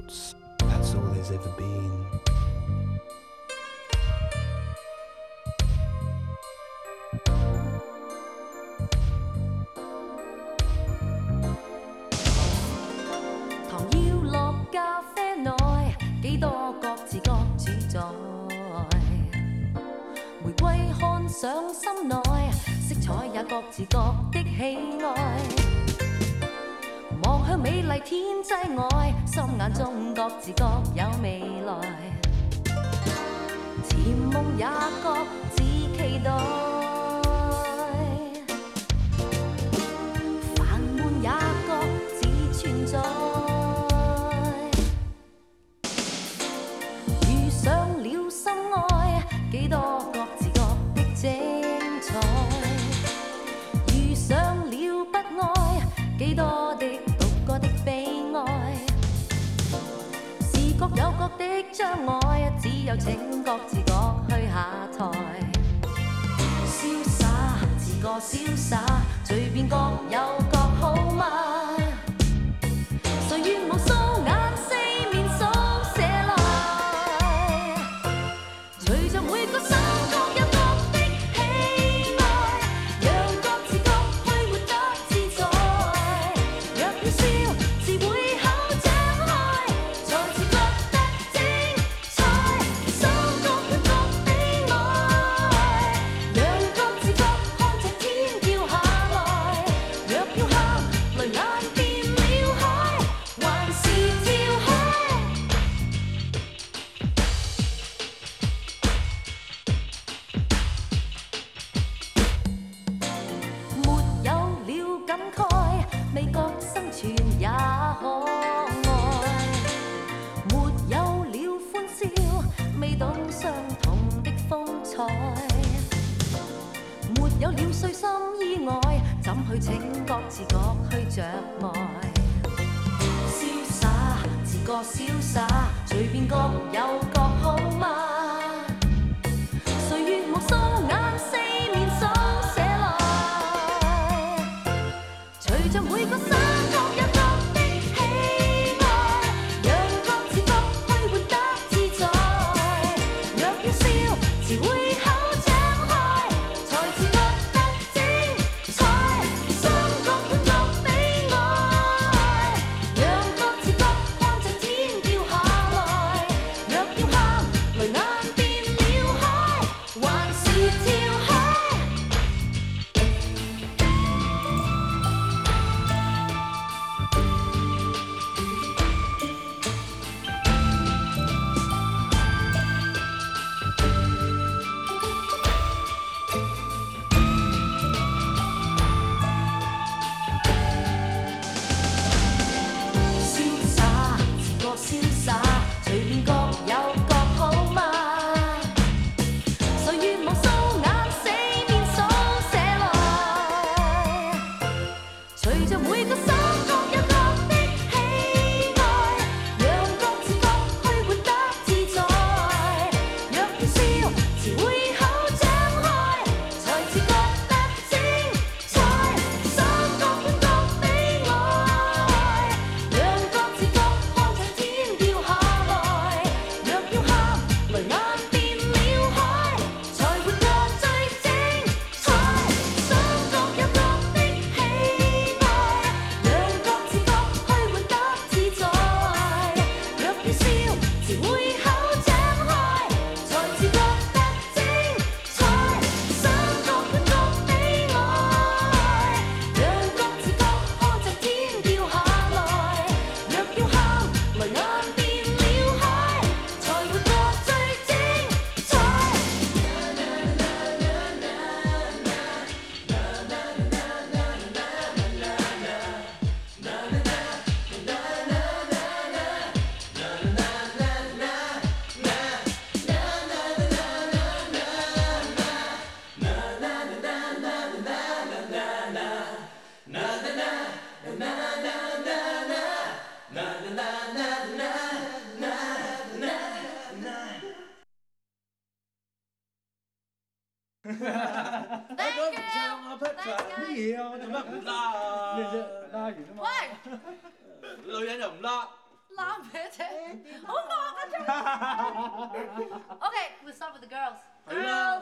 thoughts. That's all there's ever been. 咖啡內幾多各自各主宰，玫瑰看上心內，色彩也各自各的喜愛。望向美麗天際外，心眼中各自各有未來，甜夢也各自期待，煩悶也各自存在。幾多各自各的精彩，遇上了不愛，幾多的獨個的悲哀，是各有各的障礙，只有請各自各去下台。瀟灑，自個瀟灑，隨便各有各好嗎？誰願無數眼四面數寫來，隨着每個心各有各的喜愛，讓各自各去活得自在。若要笑，自會口張開，才自覺得精彩。心各有各的愛，讓各自各看着天掉下來。若要喊，淚眼變了海，還是照開。沒有了感慨，未覺生存也可愛；沒有了歡笑，未懂相同的風采；沒有了碎心意外，怎去請各自各去着愛？瀟灑，自個瀟灑，隨便各有各好嗎？誰願無數眼四面數寫來，隨着每個山各有各的喜愛，讓各自各去活得自在。若要笑，自會口張開，才自覺得精彩。心各有各的愛，讓各自各看着天掉下來。若要喊，淚眼變了海，還是照開。瀟灑，自個瀟灑，隨便各有各好嗎？誰願無數眼四面數寫來，隨着每個心各有各的喜愛，讓各自各去活得自在。若要笑，自會口張開，才自覺得精彩。心各有各的愛，讓各自各看着天掉下來。若要喊，淚眼變了海，才活得最精彩。心各有各的喜愛，讓各自各去活得自在。若要笑，自會口張開，才自覺得精彩。心各有各的愛，讓各自各看着天掉下來。若要喊，淚眼變了海，才活得最精彩。 我都唔唱啊，Pat 乜嘢啊？我做乜唔拉啊？ 咩啫？拉完啊嘛。 女人又唔拉， 攬咩啫？好忙啊！OK，we'll start with the girls. 係啦。